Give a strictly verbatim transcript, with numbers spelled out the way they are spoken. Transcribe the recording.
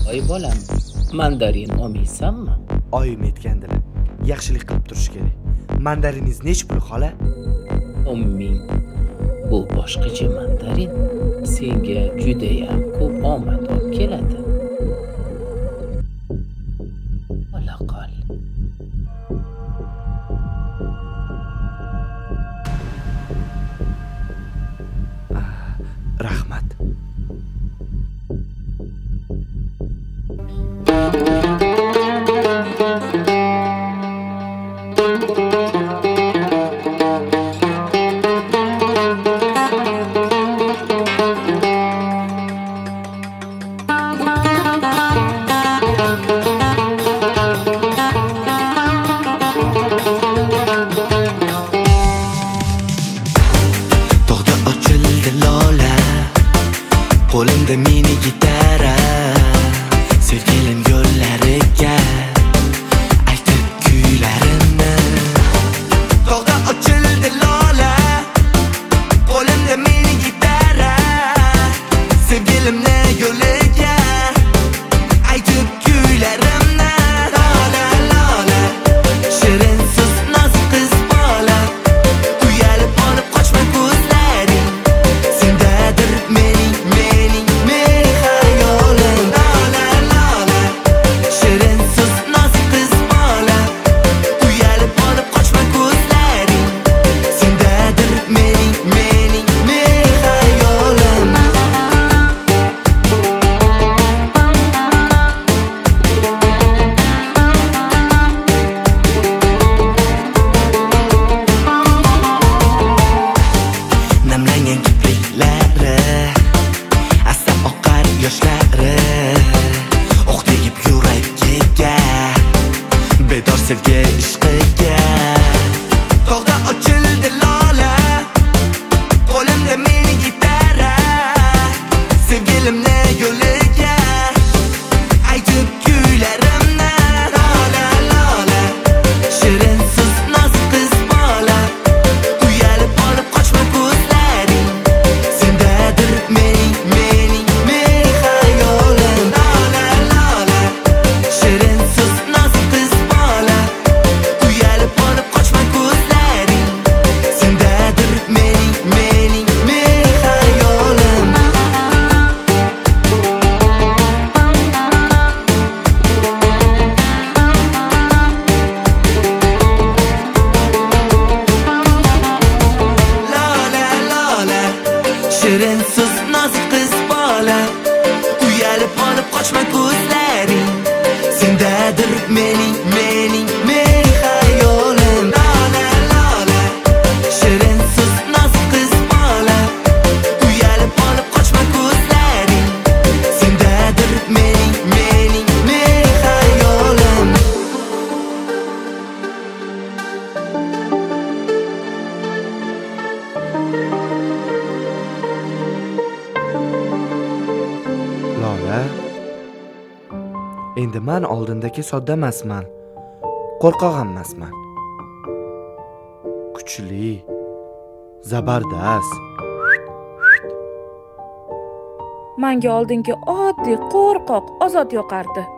Voy bolam, mandarin olmaysanmi? Oyim aytgandilar, yaxshilik qilib turish kerak. Mandariningiz nech pul, xola? o'n ming. Bu boshqacha mandarin senga juda ham ko'p omad olib keladi. Ola qol. Rahmat. Qo'limda mini gitara, sevgilim yo'llariga aytib kuylarimni. Tog'da ochildi lola, qo'limda mini gitara, sevgilimni yo'liga aytib kuylarimni. Lola lola, shirin so'z nozik qiz bola, uyalib olib qochma ko'zlaring, sendadir mening sevgi ishqiga. Tog'da ochildi lola, qo'limda mini gitara, sevgilimni yo'liga aytib kuylarimni. Lola lola, shirin so'z nozik qiz bola, uyalib olib qochma ko'zlaring, sendadir mening mening mening xayolim. Lola lola, shirin so'z nozik qiz bola, uyalib olib qochma ko'zlaring, sendadir mening mening mening xayolim. Lola lola, shirin so'z nozik qiz bola, uyalib olib qochma ko'zlaring, sendadir mening mening mening xayolim. Lola lola, shirin so'z nozik qiz bola, uyalib olib qochma ko'zlaring, sendadir mening mening mening xayolim. Lola, endi men oldindagi sodda emasman, qo'rqoq emasman. Kuchli, zabardast. Menga oldingi oddiy qo'rqoq Ozod yoqardi.